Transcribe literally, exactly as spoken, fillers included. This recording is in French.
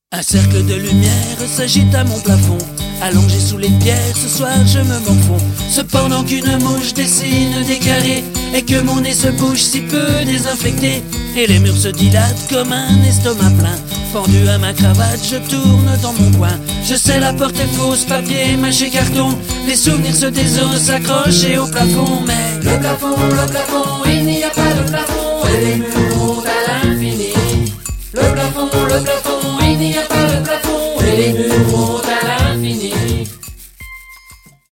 Un cercle de lumière s'agite à mon plafond. Allongé sous les pierres, ce soir je me morfonds. Cependant qu'une mouche dessine des carrés et que mon nez se bouge si peu désinfecté, et les murs se dilatent comme un estomac plein. Pendu à ma cravate, je tourne dans mon coin. Je sais la porte est fausse, papier, mâché, carton. Les souvenirs se désossent, accrochés au plafond. Mais le plafond, le plafond, il n'y a pas de plafond, et les murs montent à l'infini. Le plafond, le plafond,